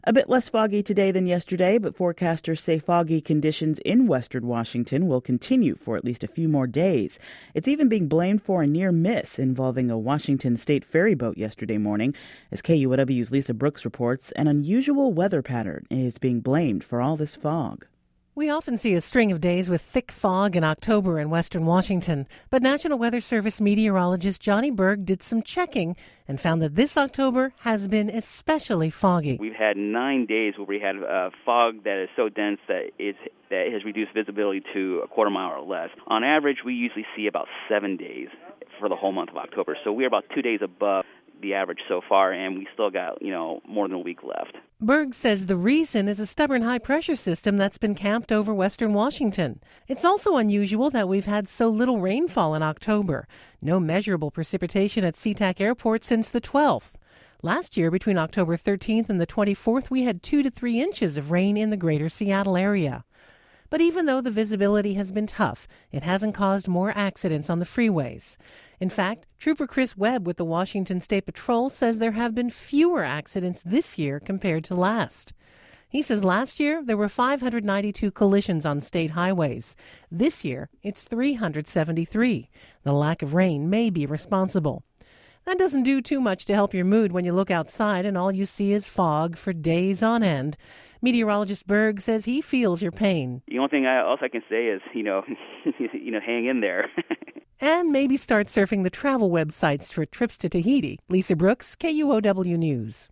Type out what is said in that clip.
A bit less foggy today than yesterday, but forecasters say foggy conditions in western Washington will continue for at least a few more days. It's even being blamed for a near miss involving a Washington state ferry boat yesterday morning. As KUOW's Lisa Brooks reports, an unusual weather pattern is being blamed for all this fog. We often see a string of days with thick fog in October in western Washington, but National Weather Service meteorologist Johnny Berg did some checking and found that this October has been especially foggy. We've had 9 days where we had fog that is so dense that it has reduced visibility to a quarter mile or less. On average, we usually see about 7 days for the whole month of October, so we're about 2 days above the average so far, and we still got, more than a week left. Berg says the reason is a stubborn high-pressure system that's been camped over western Washington. It's also unusual that we've had so little rainfall in October. No measurable precipitation at SeaTac Airport since the 12th. Last year, between October 13th and the 24th, we had 2 to 3 inches of rain in the greater Seattle area. But even though the visibility has been tough, it hasn't caused more accidents on the freeways. In fact, Trooper Chris Webb with the Washington State Patrol says there have been fewer accidents this year compared to last. He says last year there were 592 collisions on state highways. This year it's 373. The lack of rain may be responsible. That doesn't do too much to help your mood when you look outside and all you see is fog for days on end. Meteorologist Berg says he feels your pain. The only thing else I can say is, hang in there. And maybe start surfing the travel websites for trips to Tahiti. Lisa Brooks, KUOW News.